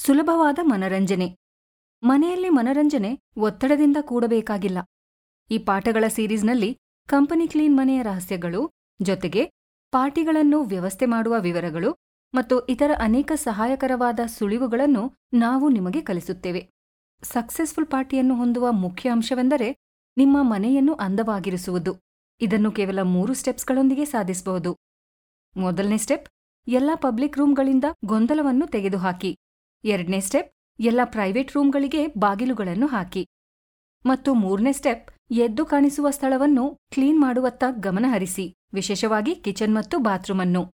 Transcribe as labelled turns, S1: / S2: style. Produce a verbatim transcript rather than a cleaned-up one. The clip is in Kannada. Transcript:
S1: ಸುಲಭವಾದ ಮನರಂಜನೆ. ಮನೆಯಲ್ಲಿ ಮನರಂಜನೆ ಒತ್ತಡದಿಂದ ಕೂಡಬೇಕಾಗಿಲ್ಲ. ಈ ಪಾಠಗಳ ಸೀರೀಸ್ನಲ್ಲಿ ಕಂಪನಿ ಕ್ಲೀನ್ ಮನೆಯ ರಹಸ್ಯಗಳು, ಜೊತೆಗೆ ಪಾರ್ಟಿಗಳನ್ನು ವ್ಯವಸ್ಥೆ ಮಾಡುವ ವಿವರಗಳು ಮತ್ತು ಇತರ ಅನೇಕ ಸಹಾಯಕರವಾದ ಸುಳಿವುಗಳನ್ನು ನಾವು ನಿಮಗೆ ಕಲಿಸುತ್ತೇವೆ. ಸಕ್ಸೆಸ್ಫುಲ್ ಪಾರ್ಟಿಯನ್ನು ಹೊಂದುವ ಮುಖ್ಯ ಅಂಶವೆಂದರೆ ನಿಮ್ಮ ಮನೆಯನ್ನು ಅಂದವಾಗಿರಿಸುವುದು. ಇದನ್ನು ಕೇವಲ ಮೂರು ಸ್ಟೆಪ್ಸ್ಗಳೊಂದಿಗೆ ಸಾಧಿಸಬಹುದು. ಮೊದಲನೇ ಸ್ಟೆಪ್, ಎಲ್ಲ ಪಬ್ಲಿಕ್ ರೂಮ್ಗಳಿಂದ ಗೊಂದಲವನ್ನು ತೆಗೆದುಹಾಕಿ. ಎರಡನೇ ಸ್ಟೆಪ್, ಎಲ್ಲ ಪ್ರೈವೇಟ್ ರೂಮ್ಗಳಿಗೆ ಬಾಗಿಲುಗಳನ್ನು ಹಾಕಿ. ಮತ್ತು ಮೂರನೇ ಸ್ಟೆಪ್, ಎದ್ದು ಕಾಣಿಸುವ ಸ್ಥಳವನ್ನು ಕ್ಲೀನ್ ಮಾಡುವತ್ತ ಗಮನಹರಿಸಿ, ವಿಶೇಷವಾಗಿ ಕಿಚನ್ ಮತ್ತು ಬಾತ್ರೂಮ್ ಅನ್ನು.